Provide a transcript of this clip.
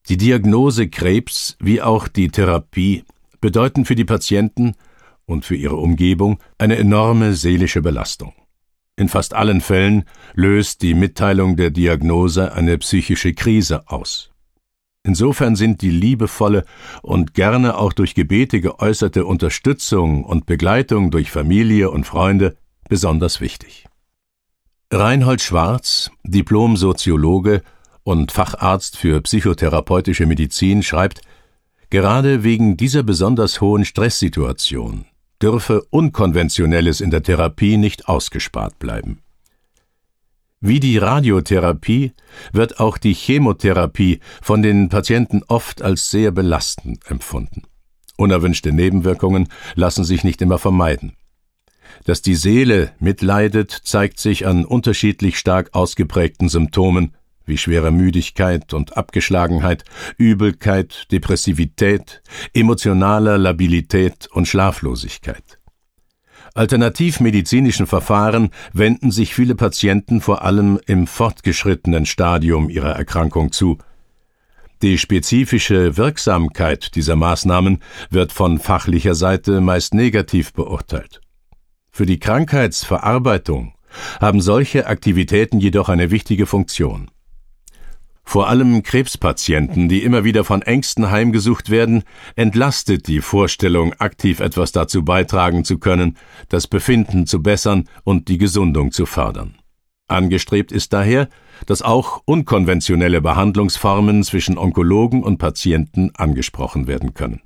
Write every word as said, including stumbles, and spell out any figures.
Die Diagnose Krebs wie auch die Therapie bedeuten für die Patienten und für ihre Umgebung eine enorme seelische Belastung. In fast allen Fällen löst die Mitteilung der Diagnose eine psychische Krise aus. Insofern sind die liebevolle und gerne auch durch Gebete geäußerte Unterstützung und Begleitung durch Familie und Freunde besonders wichtig. Reinhold Schwarz, Diplom-Soziologe und Facharzt für psychotherapeutische Medizin, schreibt, gerade wegen dieser besonders hohen Stresssituation dürfe Unkonventionelles in der Therapie nicht ausgespart bleiben. Wie die Radiotherapie wird auch die Chemotherapie von den Patienten oft als sehr belastend empfunden. Unerwünschte Nebenwirkungen lassen sich nicht immer vermeiden. Dass die Seele mitleidet, zeigt sich an unterschiedlich stark ausgeprägten Symptomen wie schwerer Müdigkeit und Abgeschlagenheit, Übelkeit, Depressivität, emotionaler Labilität und Schlaflosigkeit. Alternativmedizinischen Verfahren wenden sich viele Patienten vor allem im fortgeschrittenen Stadium ihrer Erkrankung zu. Die spezifische Wirksamkeit dieser Maßnahmen wird von fachlicher Seite meist negativ beurteilt. Für die Krankheitsverarbeitung haben solche Aktivitäten jedoch eine wichtige Funktion. Vor allem Krebspatienten, die immer wieder von Ängsten heimgesucht werden, entlastet die Vorstellung, aktiv etwas dazu beitragen zu können, das Befinden zu bessern und die Gesundung zu fördern. Angestrebt ist daher, dass auch unkonventionelle Behandlungsformen zwischen Onkologen und Patienten angesprochen werden können.